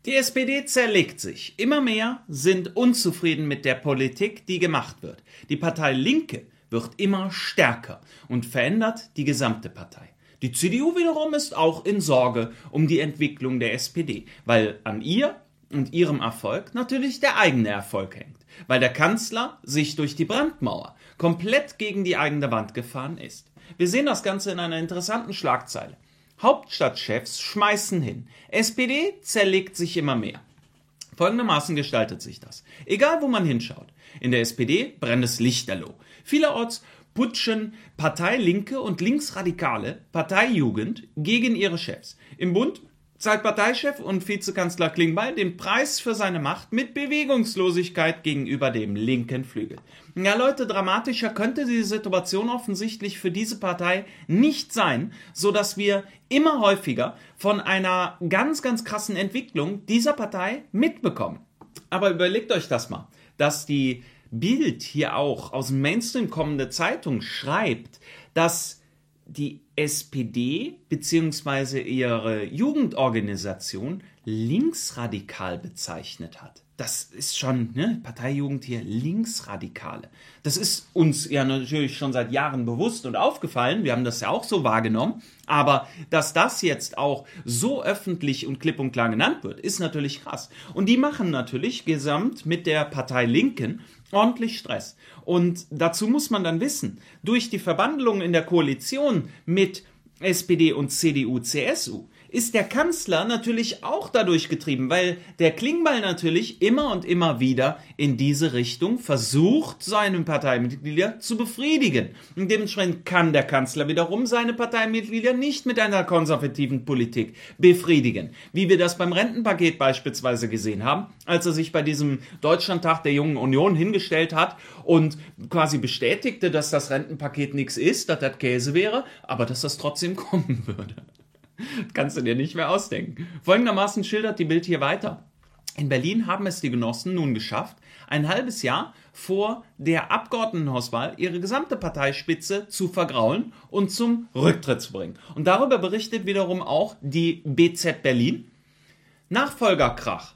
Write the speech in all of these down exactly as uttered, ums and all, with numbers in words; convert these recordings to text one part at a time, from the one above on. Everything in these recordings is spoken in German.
Die S P D zerlegt sich. Immer mehr sind unzufrieden mit der Politik, die gemacht wird. Die Partei Linke wird immer stärker und verändert die gesamte Partei. Die C D U wiederum ist auch in Sorge um die Entwicklung der S P D, weil an ihr und ihrem Erfolg natürlich der eigene Erfolg hängt. Weil der Kanzler sich durch die Brandmauer komplett gegen die eigene Wand gefahren ist. Wir sehen das Ganze in einer interessanten Schlagzeile. Hauptstadtchefs schmeißen hin. S P D zerlegt sich immer mehr. Folgendermaßen gestaltet sich das. Egal wo man hinschaut. In der S P D brennt es lichterloh. Vielerorts putschen Partei Linke und Linksradikale Parteijugend gegen ihre Chefs. Im Bund zahlt Parteichef und Vizekanzler Klingbeil den Preis für seine Macht mit Bewegungslosigkeit gegenüber dem linken Flügel. Ja Leute, dramatischer könnte die Situation offensichtlich für diese Partei nicht sein, so dass wir immer häufiger von einer ganz, ganz krassen Entwicklung dieser Partei mitbekommen. Aber überlegt euch das mal, dass die Bild hier auch aus dem Mainstream kommende Zeitung schreibt, dass die S P D bzw. ihre Jugendorganisation linksradikal bezeichnet hat. Das ist schon, ne, Parteijugend hier, Linksradikale. Das ist uns ja natürlich schon seit Jahren bewusst und aufgefallen. Wir haben das ja auch so wahrgenommen. Aber dass das jetzt auch so öffentlich und klipp und klar genannt wird, ist natürlich krass. Und die machen natürlich gesamt mit der Partei Linken ordentlich Stress. Und dazu muss man dann wissen, durch die Verwandlung in der Koalition mit S P D und C D U C S U ist der Kanzler natürlich auch dadurch getrieben, weil der Klingbeil natürlich immer und immer wieder in diese Richtung versucht, seine Parteimitglieder zu befriedigen. Und dementsprechend kann der Kanzler wiederum seine Parteimitglieder nicht mit einer konservativen Politik befriedigen. Wie wir das beim Rentenpaket beispielsweise gesehen haben, als er sich bei diesem Deutschlandtag der Jungen Union hingestellt hat und quasi bestätigte, dass das Rentenpaket nichts ist, dass das Käse wäre, aber dass das trotzdem kommen würde. Kannst du dir nicht mehr ausdenken. Folgendermaßen schildert die Bild hier weiter. In Berlin haben es die Genossen nun geschafft, ein halbes Jahr vor der Abgeordnetenhauswahl ihre gesamte Parteispitze zu vergraulen und zum Rücktritt zu bringen. Und darüber berichtet wiederum auch die B Z Berlin. Nachfolgerkrach.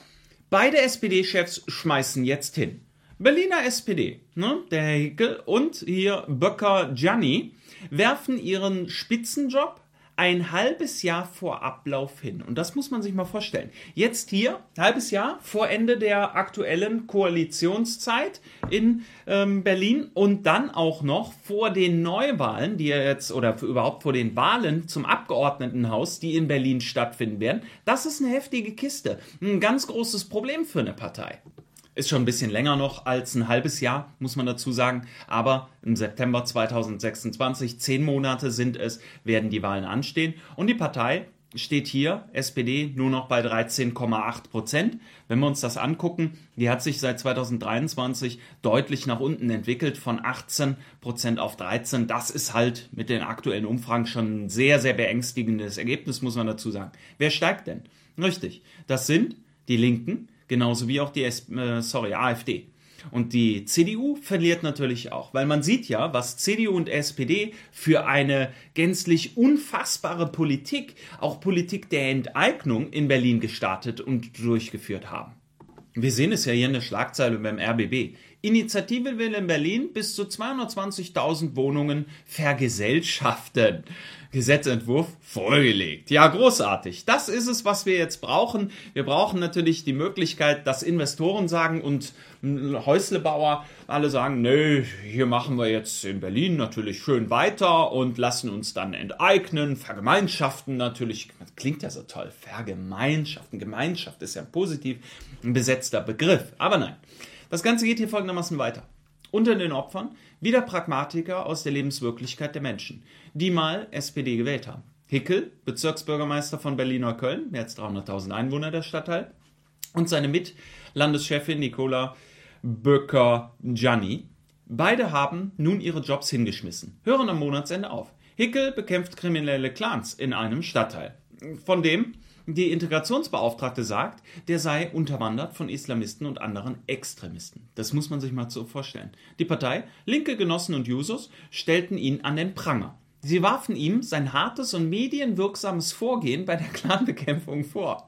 Beide S P D-Chefs schmeißen jetzt hin. Berliner S P D, ne, der Herr Hickel und hier Böcker Gianni, werfen ihren Spitzenjob ein halbes Jahr vor Ablauf hin. Und das muss man sich mal vorstellen. Jetzt hier, halbes Jahr vor Ende der aktuellen Koalitionszeit in ähm, Berlin und dann auch noch vor den Neuwahlen, die ja jetzt, oder für, überhaupt vor den Wahlen zum Abgeordnetenhaus, die in Berlin stattfinden werden. Das ist eine heftige Kiste. Ein ganz großes Problem für eine Partei. Ist schon ein bisschen länger noch als ein halbes Jahr, muss man dazu sagen. Aber im September zweitausendsechsundzwanzig, zehn Monate sind es, werden die Wahlen anstehen. Und die Partei steht hier, S P D, nur noch bei dreizehn Komma acht Prozent. Wenn wir uns das angucken, die hat sich seit zweitausenddreiundzwanzig deutlich nach unten entwickelt, von achtzehn Prozent auf dreizehn. Das ist halt mit den aktuellen Umfragen schon ein sehr, sehr beängstigendes Ergebnis, muss man dazu sagen. Wer steigt denn? Richtig, das sind die Linken, genauso wie auch die S- äh, sorry, AfD. Und die C D U verliert natürlich auch, weil man sieht ja, was C D U und S P D für eine gänzlich unfassbare Politik, auch Politik der Enteignung in Berlin gestartet und durchgeführt haben. Wir sehen es ja hier in der Schlagzeile beim R B B. Initiative will in Berlin bis zu zweihundertzwanzigtausend Wohnungen vergesellschaften. Gesetzentwurf vorgelegt. Ja, großartig. Das ist es, was wir jetzt brauchen. Wir brauchen natürlich die Möglichkeit, dass Investoren sagen und Häuslebauer alle sagen, nö, hier machen wir jetzt in Berlin natürlich schön weiter und lassen uns dann enteignen, vergemeinschaften natürlich. Das klingt ja so toll. Vergemeinschaften. Gemeinschaft ist ja positiv ein besetzter Begriff. Aber nein. Das Ganze geht hier folgendermaßen weiter. Unter den Opfern wieder Pragmatiker aus der Lebenswirklichkeit der Menschen, die mal S P D gewählt haben. Hickel, Bezirksbürgermeister von Berlin-Neukölln, jetzt dreihunderttausend Einwohner der Stadtteil, und seine Mitlandeschefin Nicola Böcker-Gianni. Beide haben nun ihre Jobs hingeschmissen, hören am Monatsende auf. Hickel bekämpft kriminelle Clans in einem Stadtteil, von dem die Integrationsbeauftragte sagt, der sei unterwandert von Islamisten und anderen Extremisten. Das muss man sich mal so vorstellen. Die Partei, linke Genossen und Jusos stellten ihn an den Pranger. Sie warfen ihm sein hartes und medienwirksames Vorgehen bei der Clanbekämpfung vor.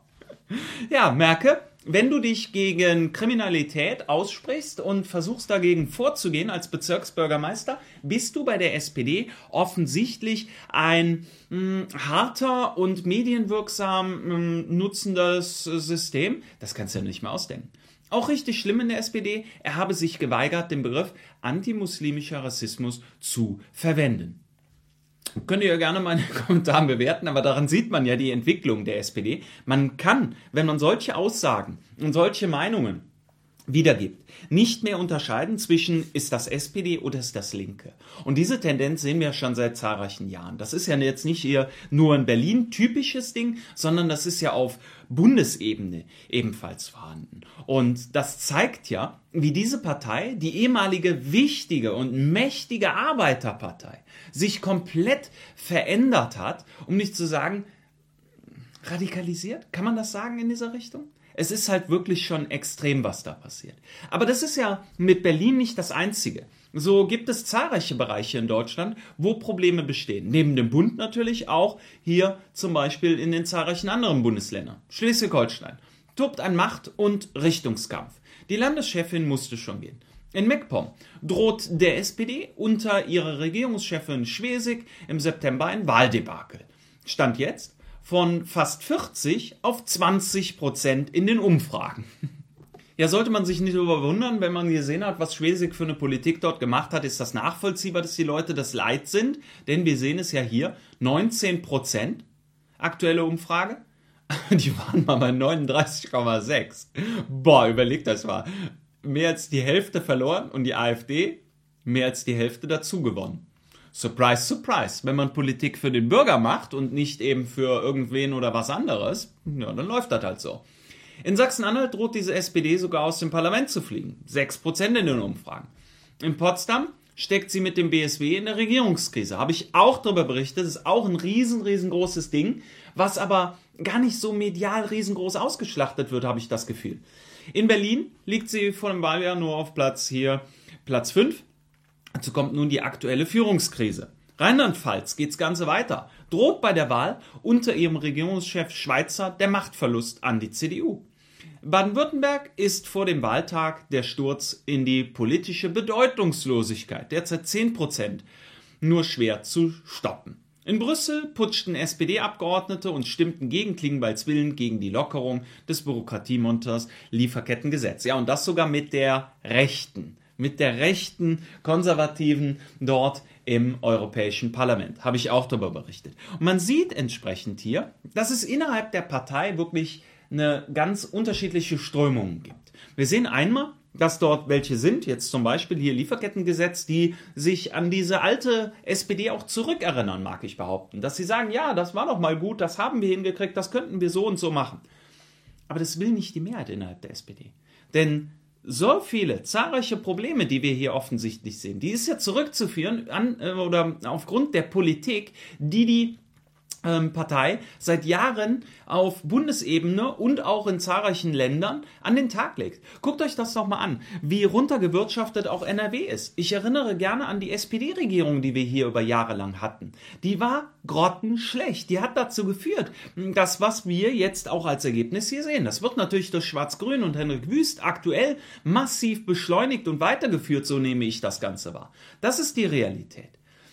Ja, merke, wenn du dich gegen Kriminalität aussprichst und versuchst dagegen vorzugehen als Bezirksbürgermeister, bist du bei der S P D offensichtlich ein mh, harter und medienwirksam mh, nutzendes System. Das kannst du ja nicht mehr ausdenken. Auch richtig schlimm in der S P D, er habe sich geweigert, den Begriff antimuslimischer Rassismus zu verwenden. Könnt ihr ja gerne mal in den Kommentaren bewerten, aber daran sieht man ja die Entwicklung der S P D. Man kann, wenn man solche Aussagen und solche Meinungen wiedergibt, nicht mehr unterscheiden zwischen, ist das S P D oder ist das Linke. Und diese Tendenz sehen wir schon seit zahlreichen Jahren. Das ist ja jetzt nicht hier nur ein Berlin typisches Ding, sondern das ist ja auf Bundesebene ebenfalls vorhanden. Und das zeigt ja, wie diese Partei, die ehemalige wichtige und mächtige Arbeiterpartei, sich komplett verändert hat, um nicht zu sagen, radikalisiert. Kann man das sagen in dieser Richtung? Es ist halt wirklich schon extrem, was da passiert. Aber das ist ja mit Berlin nicht das Einzige. So gibt es zahlreiche Bereiche in Deutschland, wo Probleme bestehen. Neben dem Bund natürlich auch hier zum Beispiel in den zahlreichen anderen Bundesländern. Schleswig-Holstein tobt ein Macht- und Richtungskampf. Die Landeschefin musste schon gehen. In MacPom droht der S P D unter ihrer Regierungschefin Schwesig im September ein Wahldebakel. Stand jetzt von fast vierzig auf zwanzig Prozent in den Umfragen. Ja, sollte man sich nicht überwundern, wenn man gesehen hat, was Schwesig für eine Politik dort gemacht hat, ist das nachvollziehbar, dass die Leute das leid sind, denn wir sehen es ja hier, neunzehn Prozent, aktuelle Umfrage, die waren mal bei neununddreißig Komma sechs. Boah, überlegt das mal. Mehr als die Hälfte verloren und die AfD mehr als die Hälfte dazu gewonnen. Surprise, surprise. Wenn man Politik für den Bürger macht und nicht eben für irgendwen oder was anderes, ja, dann läuft das halt so. In Sachsen-Anhalt droht diese S P D sogar aus dem Parlament zu fliegen. sechs Prozent in den Umfragen. In Potsdam steckt sie mit dem B S W in der Regierungskrise. Habe ich auch darüber berichtet. Das ist auch ein riesen, riesengroßes Ding, was aber gar nicht so medial riesengroß ausgeschlachtet wird, habe ich das Gefühl. In Berlin liegt sie vor dem Wahljahr nur auf Platz hier, Platz fünf. Dazu kommt nun die aktuelle Führungskrise. Rheinland-Pfalz geht das Ganze weiter. Droht bei der Wahl unter ihrem Regierungschef Schweizer der Machtverlust an die C D U. Baden-Württemberg ist vor dem Wahltag der Sturz in die politische Bedeutungslosigkeit, derzeit zehn Prozent, nur schwer zu stoppen. In Brüssel putschten S P D-Abgeordnete und stimmten gegen Klingbeils Willen gegen die Lockerung des Bürokratiemontors Lieferkettengesetz. Ja, und das sogar mit der Rechten, mit der rechten Konservativen dort im Europäischen Parlament. Habe ich auch darüber berichtet. Und man sieht entsprechend hier, dass es innerhalb der Partei wirklich eine ganz unterschiedliche Strömungen gibt. Wir sehen einmal, dass dort welche sind, jetzt zum Beispiel hier Lieferkettengesetz, die sich an diese alte S P D auch zurückerinnern, mag ich behaupten. Dass sie sagen, ja, das war doch mal gut, das haben wir hingekriegt, das könnten wir so und so machen. Aber das will nicht die Mehrheit innerhalb der S P D. Denn so viele, zahlreiche Probleme, die wir hier offensichtlich sehen, die ist ja zurückzuführen an äh, oder aufgrund der Politik, die die ähm, Partei seit Jahren auf Bundesebene und auch in zahlreichen Ländern an den Tag legt. Guckt euch das doch mal an, wie runtergewirtschaftet auch N R W ist. Ich erinnere gerne an die S P D-Regierung, die wir hier über Jahre lang hatten. Die war grottenschlecht. Die hat dazu geführt, dass was wir jetzt auch als Ergebnis hier sehen. Das wird natürlich durch Schwarz-Grün und Henrik Wüst aktuell massiv beschleunigt und weitergeführt, so nehme ich das Ganze wahr. Das ist die Realität.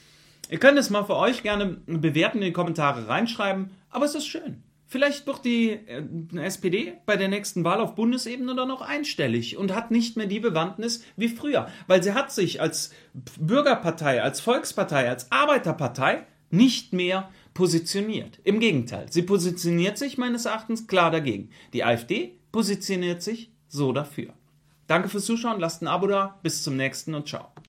Ihr könnt es mal für euch gerne bewerten, in die Kommentare reinschreiben, aber es ist schön. Vielleicht wird die äh, S P D bei der nächsten Wahl auf Bundesebene dann noch einstellig und hat nicht mehr die Bewandtnis wie früher, weil sie hat sich als Bürgerpartei, als Volkspartei, als Arbeiterpartei nicht mehr positioniert. Im Gegenteil, sie positioniert sich meines Erachtens klar dagegen. Die AfD positioniert sich so dafür. Danke fürs Zuschauen, lasst ein Abo da, bis zum nächsten und ciao.